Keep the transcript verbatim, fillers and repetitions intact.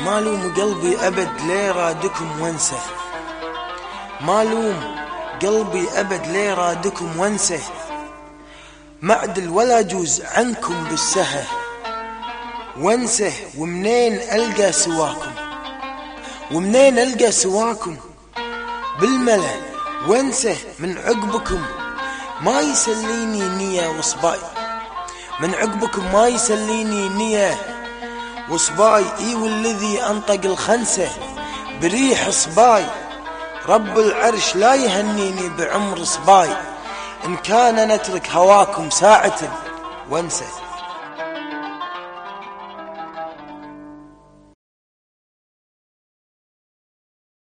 ما لوم قلبي أبد ليه رادكم وانسه، ما لوم قلبي أبد ليه رادكم وانسه، معدل ولا جوز عنكم بالسهه، وانسه ومنين ألقى سواكم، ومنين ألقى سواكم بالملا، وانسه من عقبكم ما يسليني نية وصباي، من عقبكم ما يسليني نية وصباي، اي والذي انطق الخنسة بريح صباي، رب العرش لا يهنيني بعمر صباي، ان كان نترك هواكم ساعة وانسى.